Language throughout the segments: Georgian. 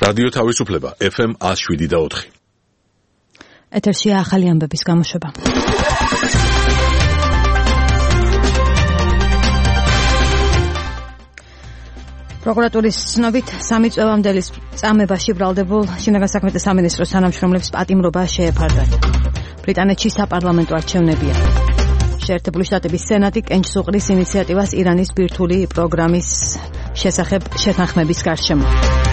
რადიო თავისუფლება FM 107.4. ეთერშია ახალი ამბების გამოშვება. პროკურატურის ცნობით 3 წლევამდე წამებაში ბრალდებულ შინაგან საქმეთა სამინისტროს თანამშრომლებს პატიმრობა შეეფარდათ. ბრიტანეთში საპარლამენტო არჩევნებია. შეერთებული შტატების სენატი კენჭს უყრის ინიციატივას ირანის ბირთვული პროგრამის შესახებ შეთანხმების გარშემო.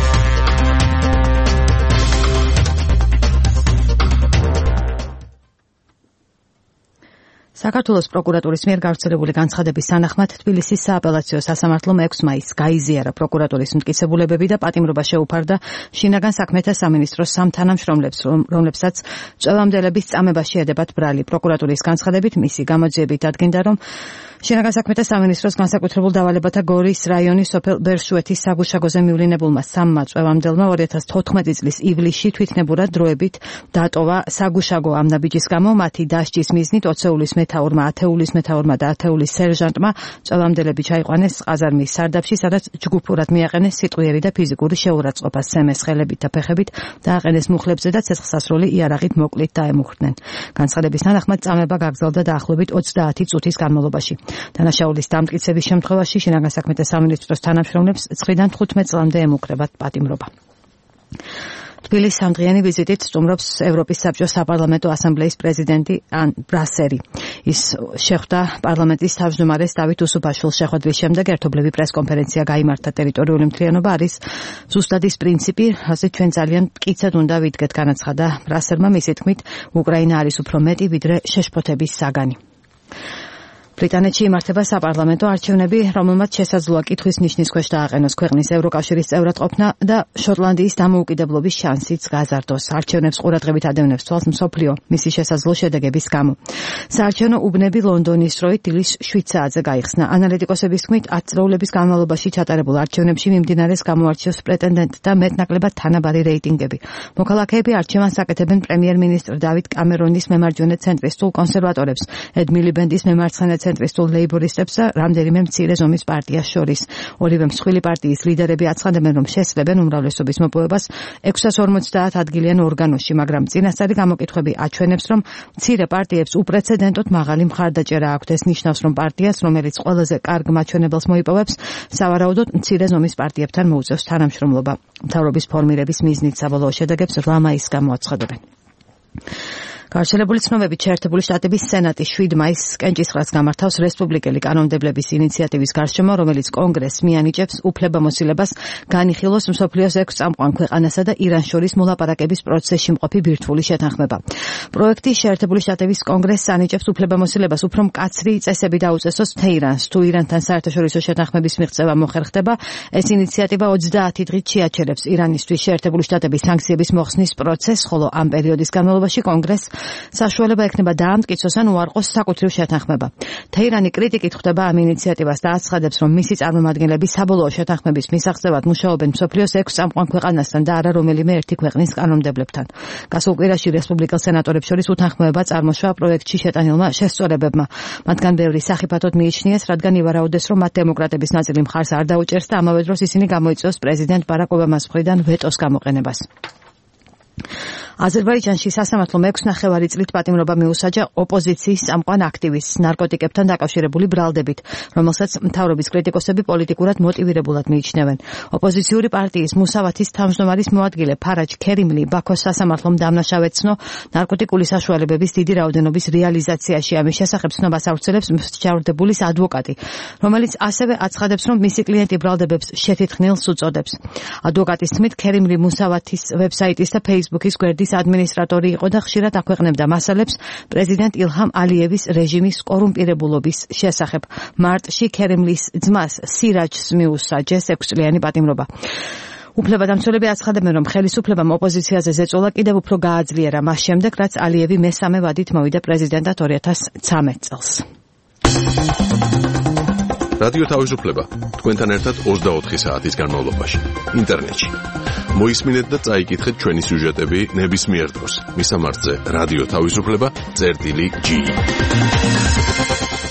საქართველოს პროკურატურის მიერ გავრცელებული განცხადების თანახმად თბილისის სააპელაციო სასამართლომ 6 მაისს გაიზიარა პროკურატურის მტკიცებულებები და პატიმრობა შეუფარდა შინაგან საქმეთა სამინისტროს 3 თანამშრომლებს, რომლებსაც წლევამდელების წამებაში ედებათ ბრალი. პროკურატურის განცხადებით მისი გამოძიებით დადგინდა, რომ შინაგან საქმეთა სამინისტროს განსაკუთრებულ დავალებათა გორის რაიონის სოფელ ბერშუეთის საგუშაგოზე მივლინებულმა 3 წლევამდელმა 2014 წლის ივლისში თვითნებურად დროებით დატოვა საგუშაგო ამ ნაბიჯის გამო. მათი დასჯის მიზნით 20-ლის მეთაურმა, 10-ლის მეთაურმა და 10-ლის სერჟანტმა წლევამდელები ჩაიყვანეს ყაზარმის სარდაფში, სადაც ჯგუფურად მიაყენეს სიტყვიერი და ფიზიკური შეურაცხყოფა, სემეს ხელებით და ფეხებით დააყენეს მუხლებზე და ცეცხლსასროლი იარაღით მოკლით დაემუხდნენ. განცხადების თანახმად წამება გაგრძელდა დაახლოებით 30 წუთის განმავლობაში. დანაშაულის დამტკიცების შემთხვევაში შინაგან საქმეთა სამინისტროს თანამშრომლებს 9-დან 15 წლამდე ემუქრებათ პატიმრობა. თბილისის სამდღიანი ვიზიტით სტუმრობს ევროპის საბჭოს საპარლამენტო ასამბლეის პრეზიდენტი ან ბრასერი. ის შეხვდა პარლამენტის თავმჯდომარეს დავით უსუფაშვილს. შეხვედრის შემდეგ ერთობლივი პრესკონფერენცია გაიმართა. ტერიტორიული მთლიანობა არის ზუსტად ის პრინციპი, რასაც ჩვენ ძალიან მტკიცედ უნდა ვიდგეთ, განაცხადა ბრასერმა. მისი თქმით, უკრაინა არის უფრო მეტი ვიდრე შეშფოთების საგანი. ბრიტანეთში იმართება საპარლამენტო არჩევნები, რომელმაც შესაძლოა კითხვის ნიშნის ქვეშ დააყენოს ქვეყნის ევროკავშირის წევრად ყოფნა და შოტლანდიის დამოუკიდებლობის შანსიც გაზარდოს. არჩევნებს ყურადღებით ადევნებს თვალს მსოფლიო მისი შესაძლო შედეგების გამო. საარჩევნო უბნები ლონდონის დროით დილის 7 საათზე გაიხსნა. ანალიტიკოსების თქმით, 10 წლეულების განმავლობაში ჩატარებულ არჩევნებში მიმდინარეს გამოარჩევს პრეტენდენტთა მეტნაკლებად თანაბარი რეიტინგები. მოქალაქეები არჩევანს აკეთებენ პრემიერ-მინისტრ დავით კამერონის მემარჯვენე ცენტრისტულ კონსერვატორებს, ედ მილიბენდის მემარცხენე ცენტრისტულ ლეიბორისტებს და რამდენიმე მცირე ზომის პარტიას შორის. ორივე მსხვილი პარტიის ლიდერები აცხადებენ, რომ შესწრებენ უმრავლესობის მოპოვებას 650 ადგილიან ორგანოში, მაგრამ წინასწარი გამოკითხვები აჩვენებს, რომ მცირე პარტიებს უპრეცედენტოდ მაღალი მხარდაჭერა აქვთ. ეს ნიშნავს, რომ პარტიას, რომელიც ყველაზე კარგ მაჩვენებელს მოიპოვებს, სავარაუდოდ მცირე ზომის პარტიებთან მოუწევს თანამშრომლობა. მთავრობის ფორმირების მიზნით საბოლოო შედეგებს 8 მაისს გამოაცხადებენ. გავრცელებული ცნობებით შეერთებული შტატების სენატი 7 მაისს კენჭისყრას გამართავს რესპუბლიკელი კანონმდებლების ინიციატივის გარშემო, რომელიც კონგრესს მიანიჭებს უფლებამოსილებას განიხილოს მსოფლიოს 6 წამყვან ქვეყანასა და ირანს შორის მოლაპარაკების პროცესში მყოფი ბირთვული შეთანხმება. პროექტი შეერთებული შტატების კონგრესს ანიჭებს უფლებამოსილებას უფრო მკაცრი წესები დაუწესოს თეირანს. თუ ირანთან საერთაშორისო შეთანხმების მიღწევა მოხერხდება, ეს ინიციატივა 30 დღით შეაჩერებს ირანისთვის შეერთებული შტატების სანქციების მოხსნის პროცესს, ხოლო ამ პერიოდის განმავლობაში კონგრესს საშუალება ექნება დაამტკიცოს ან უარყოს საკუთრივ შეთანხმება. თეირანი კრიტიკით ხვდება ამ ინიციატივას და აცხადებს, რომ მისი წარმომადგენლები საბოლოო შეთანხმების მისაღწევად მუშაობენ მსოფლიოს 6 წამყვან ქვეყანასთან და არა რომელიმე ერთი ქვეყნის კანონმდებლებთან. გასულ კვირაში რესპუბლიკელ სენატორებს შორის უთანხმოება წარმოშვა პროექტში შეტანილმა შესწორებებმა. მათგან ბევრი სახიფათოდ მიიჩნიეს, რადგან ივარაუდეს, რომ მათ დემოკრატების ნაწილი მხარს არ დაუჭერს და ამავე დროს ისინი გამოიწვევს პრეზიდენტ ბარაკ ობამას მხრიდან ვეტოს გამოყენებას. აზერბაიჯანში სასამართლომ 6,5 წლით პატიმრობა მიუსაჯა ოპოზიციის წამყვან აქტივისტს ნარკოტიკებთან დაკავშირებული ბრალდებით, რომელსაც მთავრობის კრიტიკოსები პოლიტიკურად მოტივირებულად მიიჩნევენ. ოპოზიციური პარტიის მუსავათის თავმჯდომარის მოადგილე ფარაჯ ქერიმლი ბაქოს სასამართლომ დამნაშავედ ცნო ნარკოტიკული საშუალებების დიდი რაოდენობის რეალიზაციაში. ამის შესახებ ცნობას ავრცელებს მსჯავრდებულის ადვოკატი, რომელიც ასევე აცხადებს, რომ მისი კლიენტი ბრალდებებს შეთითხნილს უწოდებს. ადვოკატის თქმით, ქერიმლი მუსავათის ვებსაიტის და ფეისბუქის გვერდის ადმინისტრატორი იყო და ხშირად აქვეყნებდა მასალებს პრეზიდენტ ილჰამ ალიევის რეჟიმის კორუმპირებულობის შესახებ. მარტში ქერემლის ძმას სირაჯს მიუსაჯეს 6 წლიანი პატიმრობა. უფლებადამცველები აცხადებენ, რომ ხელისუფლებამ ოპოზიციაზე ზეწოლა კიდევ უფრო გააძლიერა მას შემდეგ, რაც ალიევი მესამე ვადით მოვიდა პრეზიდენტად 2013 წელს. რადიო თავისუფლება თქვენთან ერთად 24 საათის განმავლობაში ინტერნეტში. მოისმინეთ და წაიკითხეთ ჩვენი სიუჟეტები ნებისმიერ დროს. მისამართზე რადიო თავისუფლება.gi